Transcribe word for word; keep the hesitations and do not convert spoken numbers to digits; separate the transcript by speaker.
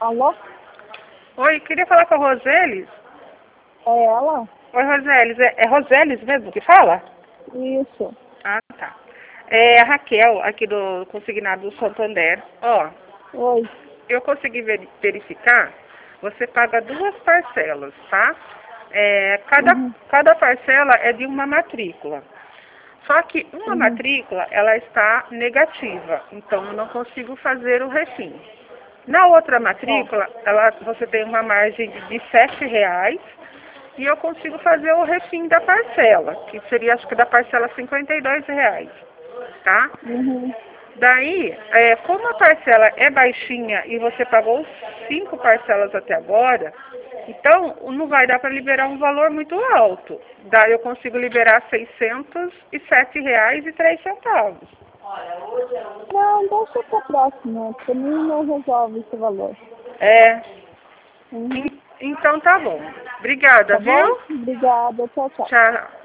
Speaker 1: Alô?
Speaker 2: Oi, queria falar com a Roseles.
Speaker 1: É ela?
Speaker 2: Oi, Roseles. É, é Roseles mesmo que fala?
Speaker 1: Isso.
Speaker 2: Ah, tá. É a Raquel, aqui do Consignado do Santander. Ó,
Speaker 1: Oi.
Speaker 2: eu consegui ver- verificar, você paga duas parcelas, tá? É, cada,
Speaker 1: Uhum.
Speaker 2: cada parcela é de uma matrícula. Só que uma
Speaker 1: Uhum.
Speaker 2: matrícula, ela está negativa, então eu não consigo fazer o refim. Na outra
Speaker 1: Tá.
Speaker 2: matrícula, ela, você tem uma margem de sete reais e eu consigo fazer o refim da parcela, que seria acho que da parcela cinquenta e dois reais, tá?
Speaker 1: Uhum.
Speaker 2: Daí, é, como a parcela é baixinha e você pagou cinco parcelas até agora, então não vai dar para liberar um valor muito alto. Daí eu consigo liberar seiscentos e sete reais e três centavos.
Speaker 1: Não, deixa pra próxima. Pra mim não resolve esse valor.
Speaker 2: É,
Speaker 1: Uhum.
Speaker 2: en- então tá bom. Obrigada,
Speaker 1: Tá bom?
Speaker 2: viu?
Speaker 1: Obrigada. Tchau, tchau.
Speaker 2: Tchau.